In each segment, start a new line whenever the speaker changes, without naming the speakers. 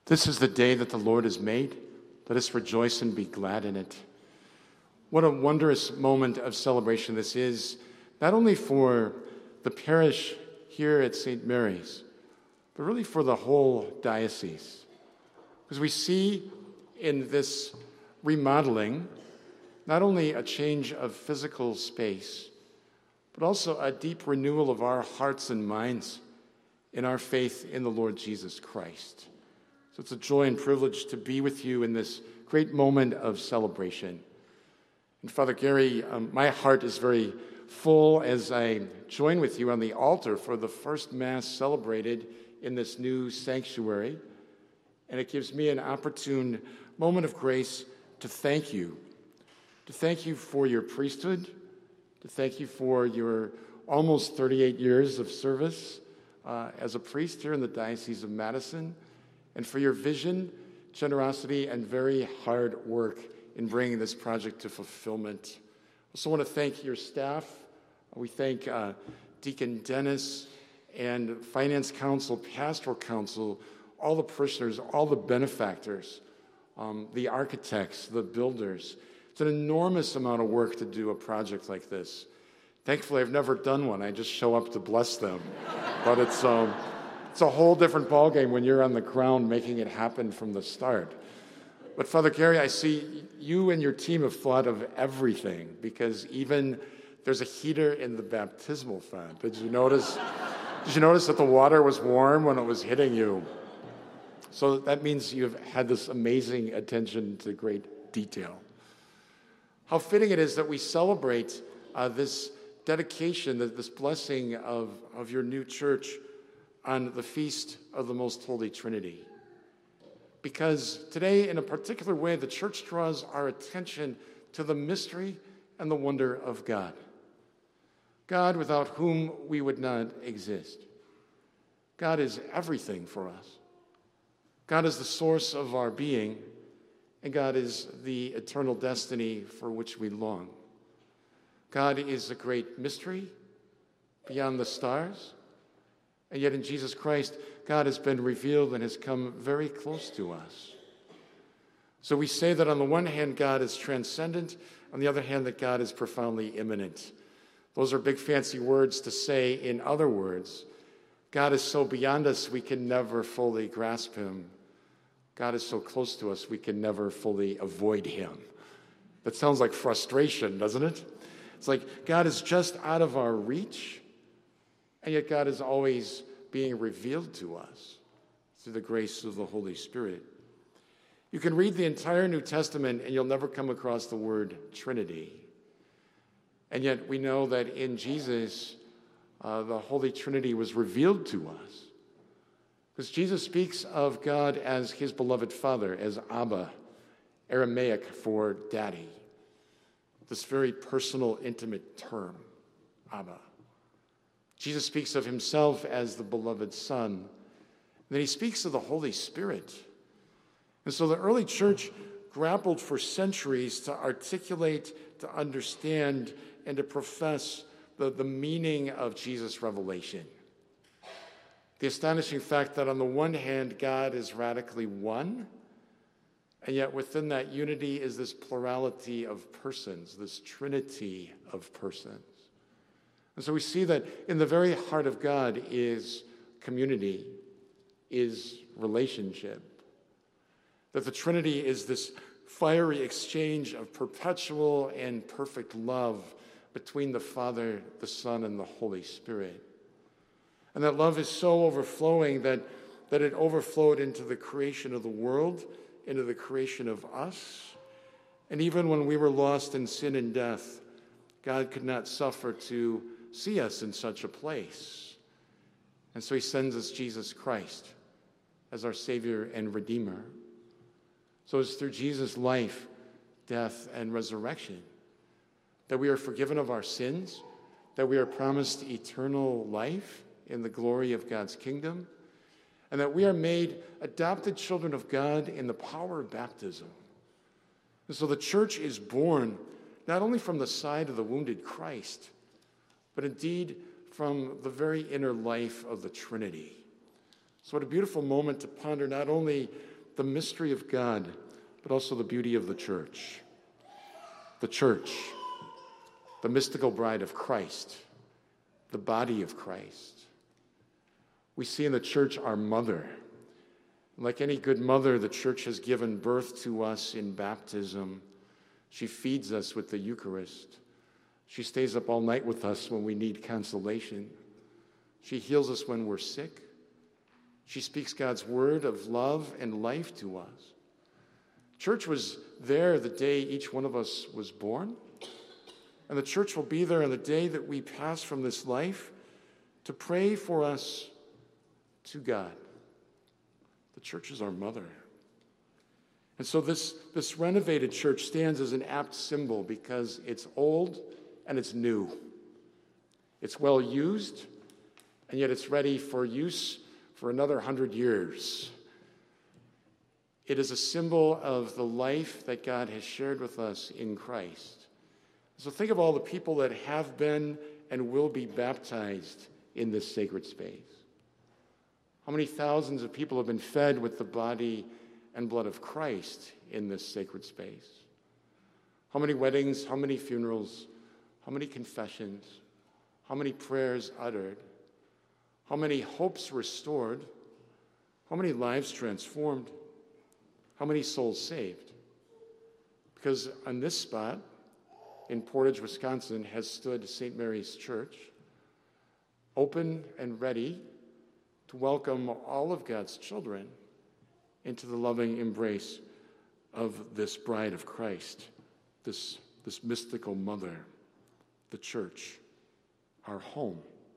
This is the day that the Lord has made. Let us rejoice and be glad in it. What a wondrous moment of celebration this is, not only for the parish here at St. Mary's, but really for the whole diocese. Because we see in this remodeling not only a change of physical space, but also a deep renewal of our hearts and minds in our faith in the Lord Jesus Christ. So it's a joy and privilege to be with you in this great moment of celebration. And Father Gary, my heart is very full as I join with you on the altar for the first Mass celebrated in this new sanctuary. And it gives me an opportune moment of grace to thank you for your priesthood, to thank you for your almost 38 years of service as a priest here in the Diocese of Madison, and for your vision, generosity, and very hard work in bringing this project to fulfillment. I also want to thank your staff. We thank Deacon Dennis and Finance Council, Pastoral Council, all the parishioners, all the benefactors, the architects, the builders. It's an enormous amount of work to do a project like this. Thankfully, I've never done one. I just show up to bless them. But it's a whole different ballgame when you're on the ground making it happen from the start. But Father Gary, I see you and your team have thought of everything, because even there's a heater in the baptismal font. Did you notice that the water was warm when it was hitting you? So that means you've had this amazing attention to great detail. How fitting it is that we celebrate this dedication, this blessing of your new church on the Feast of the Most Holy Trinity. Because today, in a particular way, the church draws our attention to the mystery and the wonder of God. God without whom we would not exist. God is everything for us. God is the source of our being, and God is the eternal destiny for which we long. God is a great mystery beyond the stars, and yet in Jesus Christ, God has been revealed and has come very close to us. So we say that on the one hand, God is transcendent, on the other hand, that God is profoundly immanent. Those are big fancy words to say. In other words, God is so beyond us, we can never fully grasp him. God is so close to us, we can never fully avoid him. That sounds like frustration, doesn't it? It's like God is just out of our reach, and yet God is always being revealed to us through the grace of the Holy Spirit. You can read the entire New Testament and you'll never come across the word Trinity. And yet we know that in Jesus, the Holy Trinity was revealed to us. Because Jesus speaks of God as his beloved Father, as Abba, Aramaic for daddy. This very personal, intimate term, Abba. Jesus speaks of himself as the beloved Son. And then he speaks of the Holy Spirit. And so the early church grappled for centuries to articulate, to understand, and to profess the meaning of Jesus' revelation. The astonishing fact that on the one hand, God is radically one, and yet within that unity is this plurality of persons, this trinity of persons. And so we see that in the very heart of God is community, is relationship. That the Trinity is this fiery exchange of perpetual and perfect love between the Father, the Son, and the Holy Spirit. And that love is so overflowing that it overflowed into the creation of the world, into the creation of us. And even when we were lost in sin and death, God could not suffer to see us in such a place. And so he sends us Jesus Christ as our Savior and Redeemer. So it's through Jesus' life, death, and resurrection that we are forgiven of our sins, that we are promised eternal life in the glory of God's kingdom, and that we are made adopted children of God in the power of baptism. And so the church is born not only from the side of the wounded Christ, but indeed from the very inner life of the Trinity. So what a beautiful moment to ponder not only the mystery of God, but also the beauty of the church. The church, the mystical bride of Christ, the body of Christ. We see in the church our mother. Like any good mother, the church has given birth to us in baptism. She feeds us with the Eucharist. She stays up all night with us when we need consolation. She heals us when we're sick. She speaks God's word of love and life to us. Church was there the day each one of us was born, and the church will be there on the day that we pass from this life to pray for us to God. The church is our mother. And so this renovated church stands as an apt symbol because it's old and it's new. It's well used, and yet it's ready for use for another 100 years. It is a symbol of the life that God has shared with us in Christ. So think of all the people that have been and will be baptized in this sacred space. How many thousands of people have been fed with the body and blood of Christ in this sacred space? How many weddings, how many funerals, how many confessions, how many prayers uttered, how many hopes restored, how many lives transformed, how many souls saved? Because on this spot in Portage, Wisconsin, has stood St. Mary's Church, open and ready to welcome all of God's children into the loving embrace of this bride of Christ, this mystical mother, the church, our home.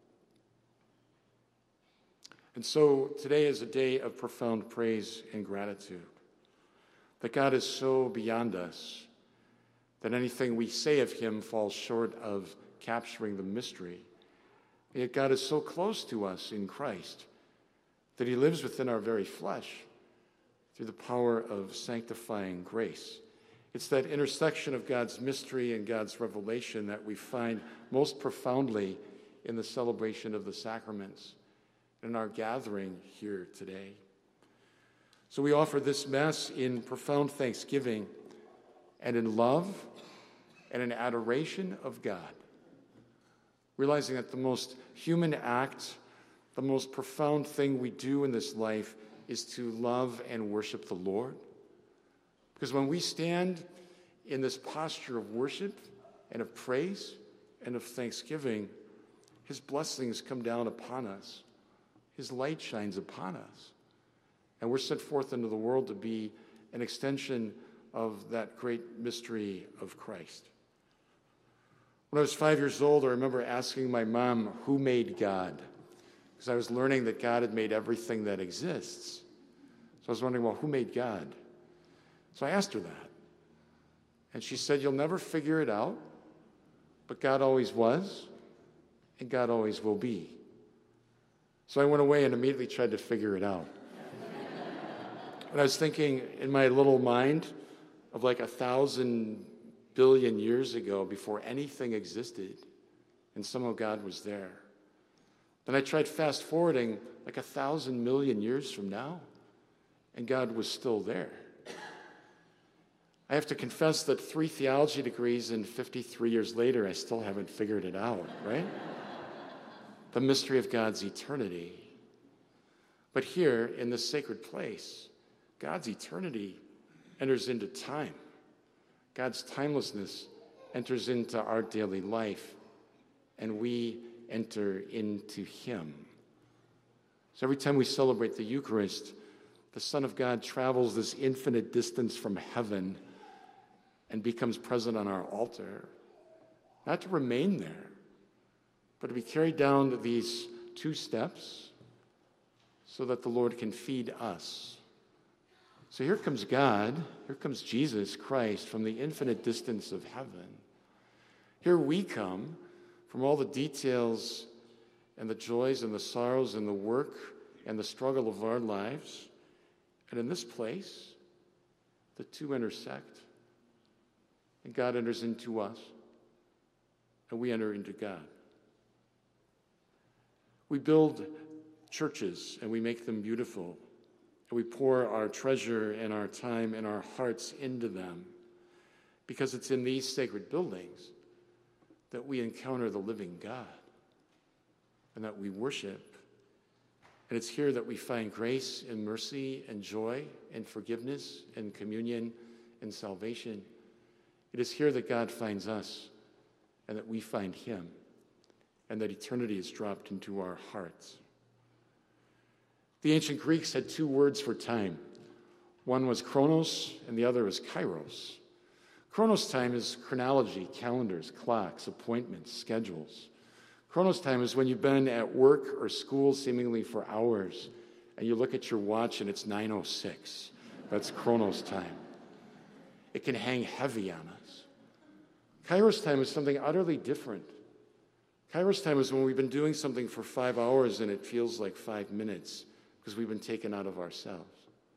And so today is a day of profound praise and gratitude, that God is so beyond us that anything we say of him falls short of capturing the mystery. Yet God is so close to us in Christ that he lives within our very flesh through the power of sanctifying grace. It's that intersection of God's mystery and God's revelation that we find most profoundly in the celebration of the sacraments and our gathering here today. So we offer this Mass in profound thanksgiving and in love and in adoration of God, realizing that the most human act, the most profound thing we do in this life is to love and worship the Lord. Because when we stand in this posture of worship and of praise and of thanksgiving, his blessings come down upon us. His light shines upon us. And we're sent forth into the world to be an extension of that great mystery of Christ. When I was 5 years old, I remember asking my mom, who made God? Because I was learning that God had made everything that exists. So I was wondering, well, who made God? So I asked her that. And she said, you'll never figure it out, but God always was, and God always will be. So I went away and immediately tried to figure it out. And I was thinking in my little mind of like 1,000 billion years ago, before anything existed, and somehow God was there. Then I tried fast forwarding like 1,000 million years from now, and God was still there. I have to confess that 3 theology degrees and 53 years later, I still haven't figured it out, right? The mystery of God's eternity. But here, in this sacred place, God's eternity enters into time. God's timelessness enters into our daily life, and we enter into him. So every time we celebrate the Eucharist, the Son of God travels this infinite distance from heaven and becomes present on our altar, not to remain there, but to be carried down these 2 steps so that the Lord can feed us. So here comes God, here comes Jesus Christ from the infinite distance of heaven. Here we come from all the details and the joys and the sorrows and the work and the struggle of our lives. And in this place, the 2 intersect. And God enters into us, and we enter into God. We build churches, and we make them beautiful, And we pour our treasure and our time and our hearts into them, because it's in these sacred buildings that we encounter the living God and that we worship. And it's here that we find grace and mercy and joy and forgiveness and communion and salvation. It is here that God finds us and that we find him, and that eternity is dropped into our hearts. The ancient Greeks had two words for time. One was chronos and the other was kairos. Chronos time is chronology, calendars, clocks, appointments, schedules. Chronos time is when you've been at work or school seemingly for hours and you look at your watch and it's 9:06. That's chronos time. It can hang heavy on us. Kairos time is something utterly different. Kairos time is when we've been doing something for 5 hours and it feels like 5 minutes because we've been taken out of ourselves.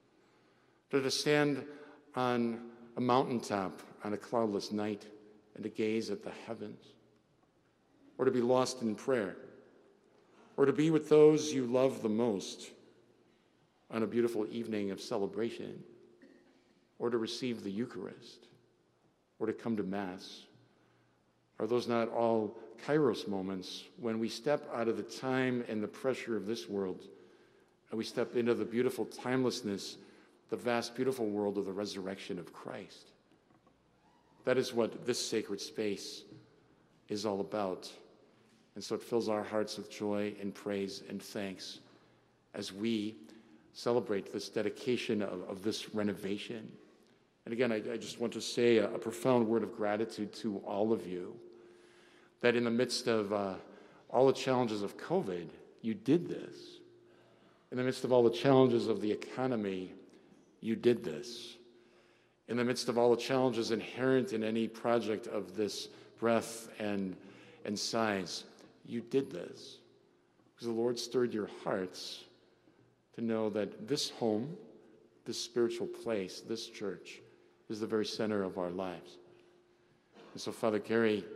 To stand on a mountaintop on a cloudless night and to gaze at the heavens, or to be lost in prayer, or to be with those you love the most on a beautiful evening of celebration, or to receive the Eucharist, or to come to Mass. Are those not all kairos moments when we step out of the time and the pressure of this world and we step into the beautiful timelessness, the vast, beautiful world of the resurrection of Christ? That is what this sacred space is all about. And so it fills our hearts with joy and praise and thanks as we celebrate this dedication of this renovation. And again, I just want to say a profound word of gratitude to all of you, that in the midst of all the challenges of COVID, you did this. In the midst of all the challenges of the economy, you did this. In the midst of all the challenges inherent in any project of this breadth and size, you did this. Because the Lord stirred your hearts to know that this home, this spiritual place, this church, is the very center of our lives. And so, Father Gary,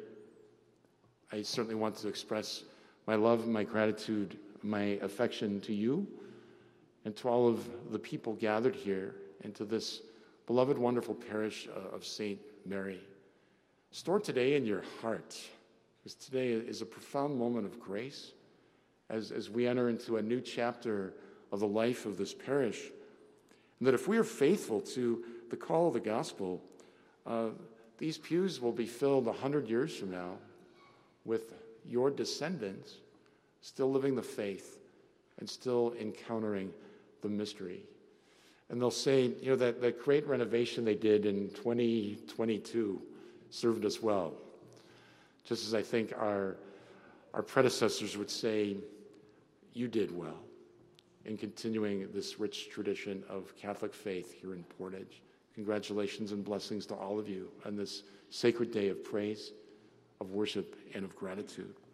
I certainly want to express my love, my gratitude, my affection to you and to all of the people gathered here and to this beloved, wonderful parish of St. Mary. Store today in your heart, because today is a profound moment of grace as we enter into a new chapter of the life of this parish. And that if we are faithful to the call of the gospel, these pews will be filled 100 years from now with your descendants still living the faith and still encountering the mystery. And they'll say, that great renovation they did in 2022 served us well. Just as I think our predecessors would say, you did well in continuing this rich tradition of Catholic faith here in Portage. Congratulations and blessings to all of you on this sacred day of praise, of worship, and of gratitude.